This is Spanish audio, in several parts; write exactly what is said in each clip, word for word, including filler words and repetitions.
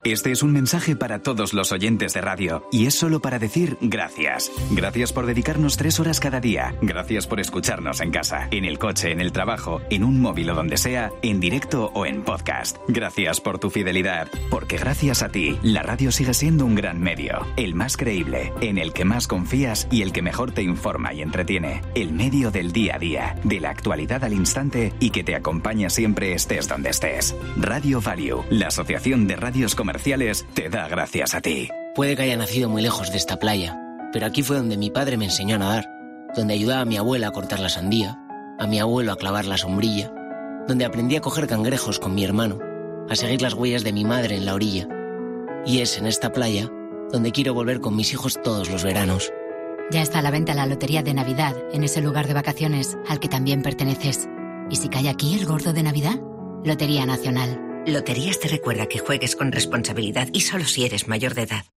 Este es un mensaje para todos los oyentes de radio y es solo para decir gracias. Gracias por dedicarnos tres horas cada día. Gracias por escucharnos en casa, en el coche, en el trabajo, en un móvil o donde sea, en directo o en podcast. Gracias por tu fidelidad, porque gracias a ti, la radio sigue siendo un gran medio, el más creíble, en el que más confías y el que mejor te informa y entretiene. El medio del día a día, de la actualidad al instante y que te acompaña siempre estés donde estés. Radio Value, la asociación de radios comerciales, te da gracias a ti. Puede que haya nacido muy lejos de esta playa, pero aquí fue donde mi padre me enseñó a nadar, donde ayudaba a mi abuela a cortar la sandía, a mi abuelo a clavar la sombrilla, donde aprendí a coger cangrejos con mi hermano, a seguir las huellas de mi madre en la orilla. Y es en esta playa donde quiero volver con mis hijos todos los veranos. Ya está a la venta la lotería de Navidad en ese lugar de vacaciones al que también perteneces. ¿Y si cae aquí el gordo de Navidad? Lotería Nacional. Loterías te recuerda que juegues con responsabilidad y solo si eres mayor de edad.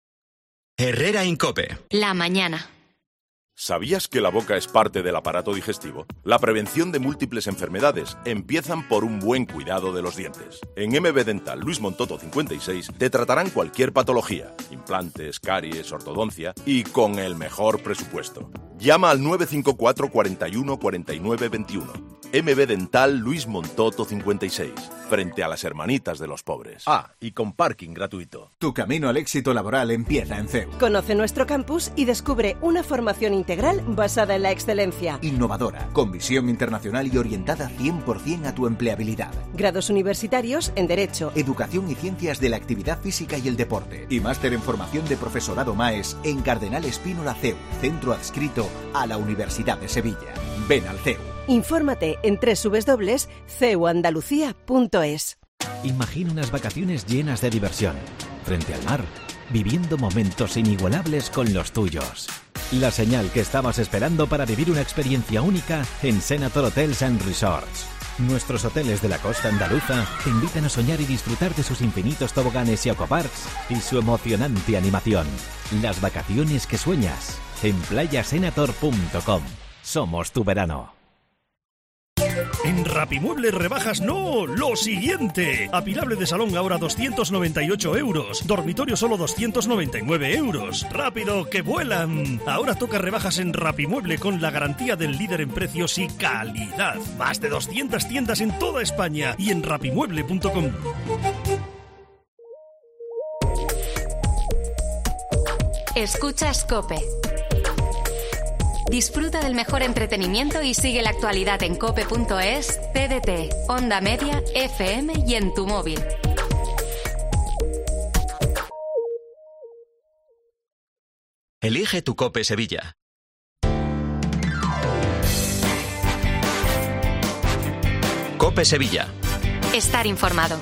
Herrera Incope. La mañana. ¿Sabías que la boca es parte del aparato digestivo? La prevención de múltiples enfermedades empiezan por un buen cuidado de los dientes. En M B Dental Luis Montoto cincuenta y seis te tratarán cualquier patología, implantes, caries, ortodoncia y con el mejor presupuesto. Llama al nueve cinco cuatro, cuatro uno, cuatro nueve dos uno. M B Dental Luis Montoto cincuenta y seis, frente a las hermanitas de los pobres. Ah, y con parking gratuito. Tu camino al éxito laboral empieza en C E U. Conoce nuestro campus y descubre una formación integral basada en la excelencia. Innovadora, con visión internacional y orientada cien por ciento a tu empleabilidad. Grados universitarios en Derecho, Educación y Ciencias de la Actividad Física y el Deporte. Y máster en formación de profesorado MAES en Cardenal Espínola C E U, centro adscrito a la Universidad de Sevilla. Ven al C E U. Infórmate en doble u doble u doble u punto ceuandalucía punto es. Imagina unas vacaciones llenas de diversión, frente al mar, viviendo momentos inigualables con los tuyos. La señal que estabas esperando para vivir una experiencia única en Senator Hotels and Resorts. Nuestros hoteles de la costa andaluza te invitan a soñar y disfrutar de sus infinitos toboganes y aquaparks y su emocionante animación. Las vacaciones que sueñas en playa senator punto com. Somos tu verano. En Rapimuebles rebajas no, lo siguiente. Apilable de salón ahora doscientos noventa y ocho euros. Dormitorio solo doscientos noventa y nueve euros. ¡Rápido, que vuelan! Ahora toca rebajas en Rapimueble con la garantía del líder en precios y calidad. Más de doscientas tiendas en toda España y en rapimueble punto com. Escuchas COPE. Disfruta del mejor entretenimiento y sigue la actualidad en cope punto es, T D T, Onda Media, F M y en tu móvil. Elige tu COPE Sevilla. COPE Sevilla. Estar informado.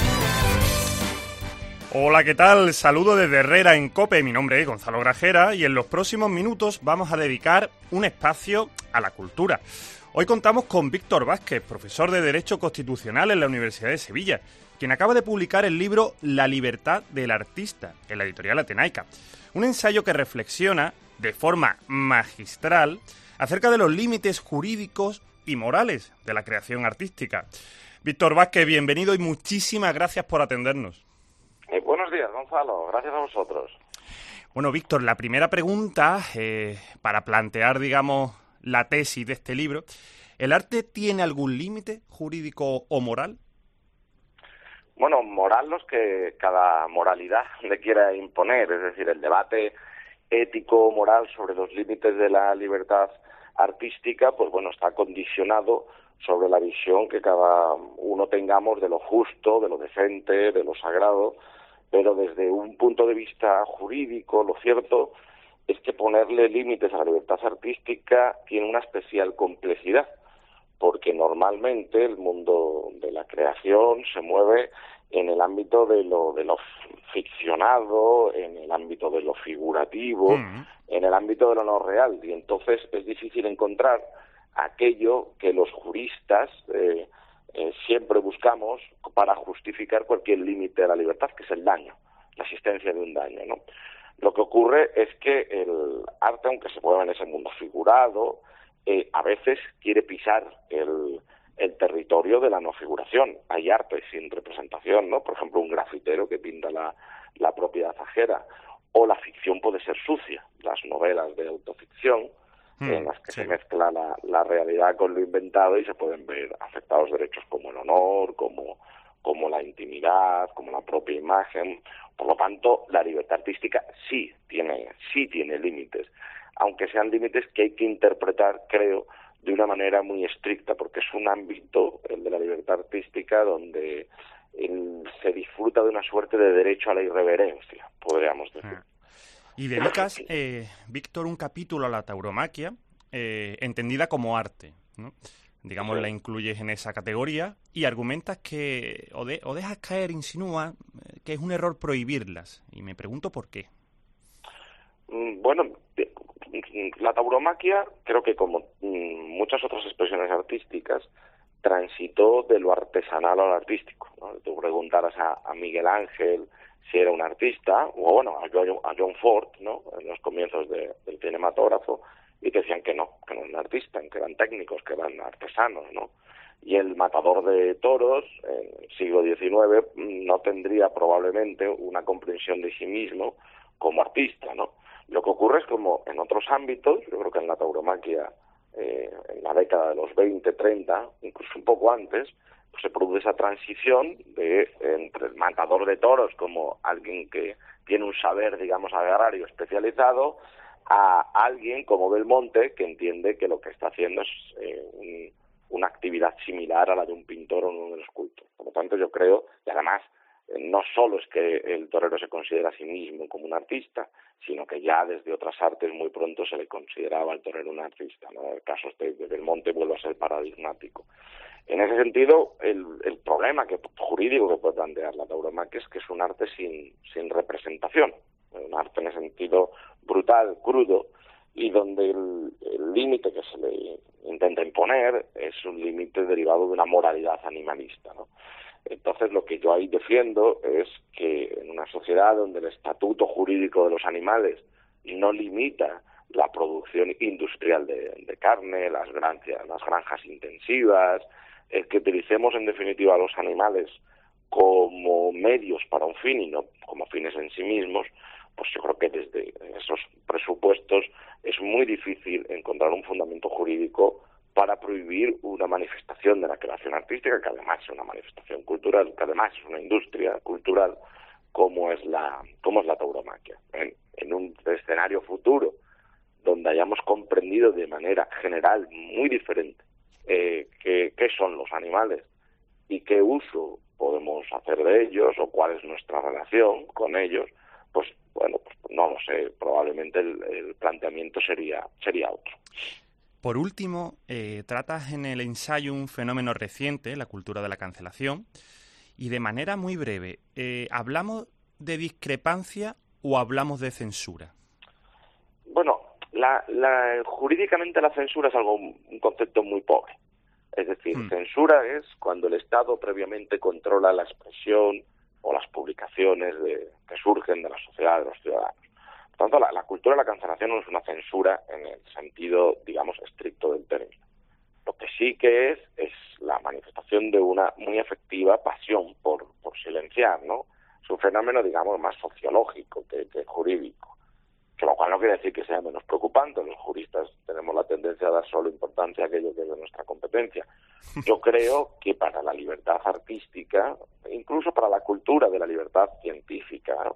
Hola, ¿qué tal? Saludo desde Herrera en COPE. Mi nombre es Gonzalo Grajera y en los próximos minutos vamos a dedicar un espacio a la cultura. Hoy contamos con Víctor Vázquez, profesor de Derecho Constitucional en la Universidad de Sevilla, quien acaba de publicar el libro La libertad del artista, en la editorial Atenaica. Un ensayo que reflexiona de forma magistral acerca de los límites jurídicos y morales de la creación artística. Víctor Vázquez, bienvenido y muchísimas gracias por atendernos. Eh, buenos días, Gonzalo. Gracias a vosotros. Bueno, Víctor, la primera pregunta, eh, para plantear, digamos, la tesis de este libro, ¿el arte tiene algún límite jurídico o moral? Bueno, moral los que cada moralidad le quiera imponer, es decir, el debate ético moral sobre los límites de la libertad artística, pues bueno, está condicionado sobre la visión que cada uno tengamos de lo justo, de lo decente, de lo sagrado, pero desde un punto de vista jurídico, lo cierto es que ponerle límites a la libertad artística tiene una especial complejidad, porque normalmente el mundo de la creación se mueve en el ámbito de lo de lo ficcionado, en el ámbito de lo figurativo, mm. en el ámbito de lo no real, y entonces es difícil encontrar aquello que los juristas eh, eh, siempre buscamos para justificar cualquier límite de la libertad, que es el daño, la existencia de un daño, ¿no? Lo que ocurre es que el arte, aunque se mueva en ese mundo figurado, eh, a veces quiere pisar el, el territorio de la no figuración. Hay arte sin representación, ¿no? Por ejemplo, un grafitero que pinta la, la propiedad ajena, o la ficción puede ser sucia, las novelas de autoficción, mm, en las que sí. se mezcla la, la realidad con lo inventado y se pueden ver afectados derechos como el honor, como, como la intimidad, como la propia imagen. Por lo tanto, la libertad artística sí tiene, sí tiene límites, aunque sean límites que hay que interpretar, creo, de una manera muy estricta, porque es un ámbito, el de la libertad artística, donde el, se disfruta de una suerte de derecho a la irreverencia, podríamos decir. Y dedicas, eh, Víctor, un capítulo a la tauromaquia, eh, entendida como arte, ¿no? Digamos, sí. La incluyes en esa categoría y argumentas que, o, de, o dejas caer, insinúa, que es un error prohibirlas. Y me pregunto por qué. Bueno, la tauromaquia, creo que como muchas otras expresiones artísticas, transitó de lo artesanal a lo artístico, ¿no? Tú preguntaras a, a Miguel Ángel si era un artista, o bueno, a John, a John Ford, ¿no? En los comienzos de, del cinematógrafo, y te decían que no, que no eran artistas, que eran técnicos, que eran artesanos, ¿no? Y el matador de toros, en el siglo diecinueve, no tendría probablemente una comprensión de sí mismo como artista, ¿no? Lo que ocurre es como en otros ámbitos, yo creo que en la tauromaquia, eh, en la década de los veinte, treinta, incluso un poco antes, pues se produce esa transición de entre el matador de toros como alguien que tiene un saber, digamos, agrario especializado, a alguien como Belmonte que entiende que lo que está haciendo es eh, un, una actividad similar a la de un pintor o un escultor. Por lo tanto, yo creo, y además, no solo es que el torero se considera a sí mismo como un artista, sino que ya desde otras artes muy pronto se le consideraba al torero un artista, ¿no? El caso de Belmonte vuelve a ser paradigmático. En ese sentido, el, el problema que, jurídico que puede plantear la tauromaquia es que es un arte sin, sin representación, un arte en ese sentido brutal, crudo, y donde el límite que se le intenta imponer es un límite derivado de una moralidad animalista, ¿no? Entonces, lo que yo ahí defiendo es que en una sociedad donde el estatuto jurídico de los animales no limita la producción industrial de, de carne, las granjas, las granjas intensivas, el que utilicemos en definitiva a los animales como medios para un fin y no como fines en sí mismos, pues yo creo que desde esos presupuestos es muy difícil encontrar un fundamento jurídico para prohibir una manifestación de la creación artística, que además es una manifestación cultural, que además es una industria cultural, como es la como es la tauromaquia. En, en un escenario futuro donde hayamos comprendido de manera general muy diferente eh, qué, qué son los animales y qué uso podemos hacer de ellos o cuál es nuestra relación con ellos, pues bueno, pues no lo sé, probablemente el, el planteamiento sería sería otro. Por último, eh, tratas en el ensayo un fenómeno reciente, la cultura de la cancelación, y de manera muy breve, eh, ¿hablamos de discrepancia o hablamos de censura? Bueno, la, la, jurídicamente la censura es algo, un concepto muy pobre. Es decir, hmm. censura es cuando el Estado previamente controla la expresión o las publicaciones de, que surgen de la sociedad, de los ciudadanos. Por tanto, la, la cultura de la cancelación no es una censura en el sentido, digamos, estricto del término. Lo que sí que es, es la manifestación de una muy efectiva pasión por, por silenciar, ¿no? Es un fenómeno, digamos, más sociológico que, que jurídico, que lo cual no quiere decir que sea menos preocupante. Los juristas tenemos la tendencia a dar solo importancia a aquello que es de nuestra competencia. Yo creo que para la libertad artística, incluso para la cultura de la libertad científica, ¿no?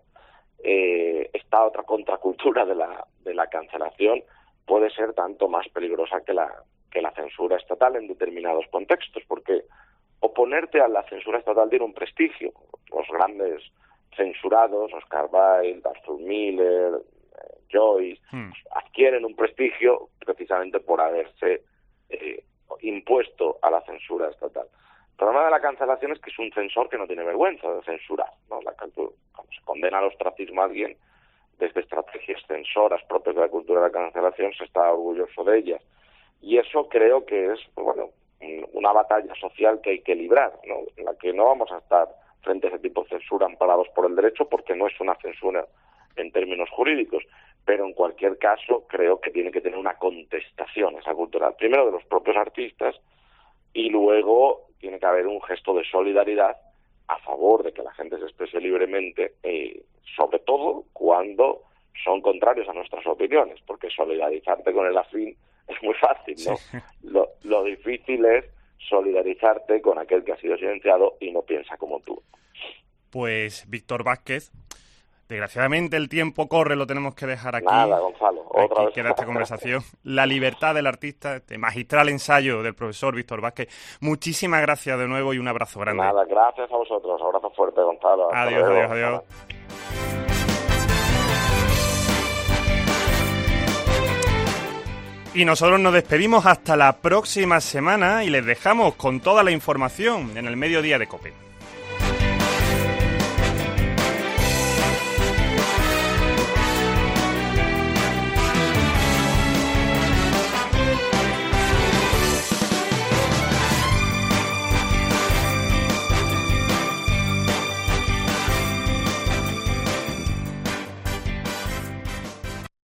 Eh, esta otra contracultura de la de la cancelación puede ser tanto más peligrosa que la que la censura estatal en determinados contextos, porque oponerte a la censura estatal tiene un prestigio. Los grandes censurados, Oscar Wilde, Arthur Miller, eh, Joyce, hmm. adquieren un prestigio precisamente por haberse eh, impuesto a la censura estatal. El problema de la cancelación es que es un censor que no tiene vergüenza de censurar, ¿no? La, cuando se condena al ostracismo a alguien, desde estrategias censoras propias de la cultura de la cancelación, se está orgulloso de ellas. Y eso creo que es, pues bueno, una batalla social que hay que librar, ¿no? En la que no vamos a estar frente a ese tipo de censura amparados por el derecho, porque no es una censura en términos jurídicos. Pero en cualquier caso, creo que tiene que tener una contestación esa cultura. Primero de los propios artistas, y luego tiene que haber un gesto de solidaridad a favor de que la gente se exprese libremente, eh, sobre todo cuando son contrarios a nuestras opiniones, porque solidarizarte con el afín es muy fácil, ¿no? Sí. Lo, lo difícil es solidarizarte con aquel que ha sido silenciado y no piensa como tú. Pues Víctor Vázquez, desgraciadamente el tiempo corre, lo tenemos que dejar aquí. Nada, Gonzalo, otra aquí vez. queda esta conversación. La libertad del artista, este magistral ensayo del profesor Víctor Vázquez. Muchísimas gracias de nuevo y un abrazo grande. Nada, gracias a vosotros. Abrazo fuerte, Gonzalo. Hasta adiós, luego. adiós, adiós. Y nosotros nos despedimos hasta la próxima semana y les dejamos con toda la información en el mediodía de COPE.